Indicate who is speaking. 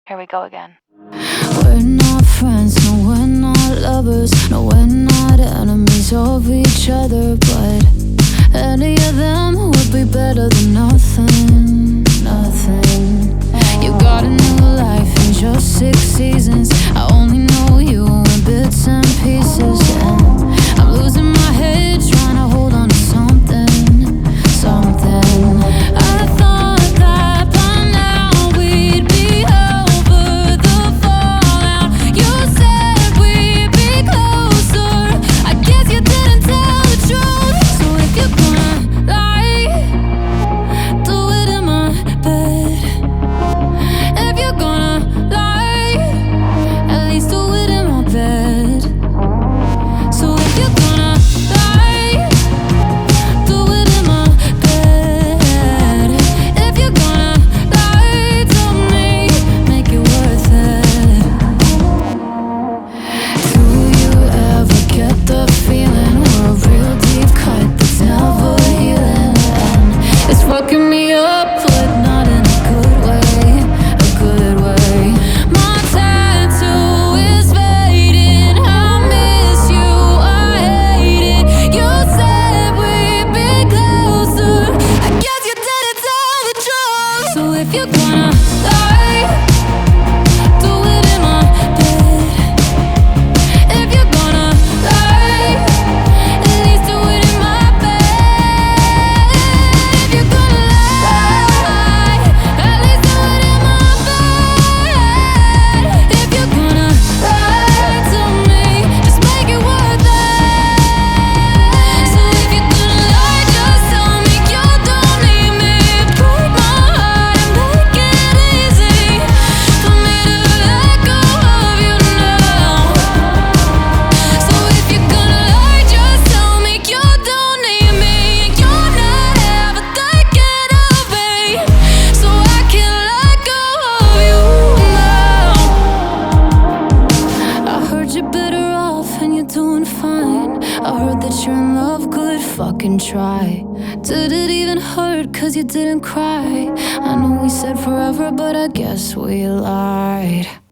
Speaker 1: Here we go again.
Speaker 2: We're not friends, no, we're not lovers, no, we're not enemies of each other, but any of them would be better than nothing, nothing. You got a new life in just 6 seasons. I only know you in bits and pieces, and I'm losing my head trying to hold on to something, something. I thought that by now we'd be over the fallout. You said we'd be closer. I guess you didn't tell the truth. So if you're gonna lie, do it in my bed. If you're gonna lie, at least do it in my bed. So if you're gonna lie, do it in my bed. If you're gonna lie to me, make it worth it. Do you ever get the feeling we're a real deep cut that's never healing? And it's fucking me up, but not in a good way, a good way. My tattoo is fading, I miss you, I hate it. You said we'd be closer. I guess you didn't tell the truth. So if you're gonna lie, do it in my bed. If you're gonna lie, at least do it in my bed. If you're gonna lie, at least do it in my bed. If you're gonna lie to me, just make it worth it. So if you're gonna lie, just tell me you don't need me. Break my heart and make it easy for me to let go of you now. So if you're gonna lie, just tell me you don't need me and you're not ever thinking of me, so I can let go of you now. I heard you're better off and you're doing fine. I heard that you're in love, good fucking try. Did it even hurt? 'Cause you didn't cry. I know we said forever, but I guess we lied.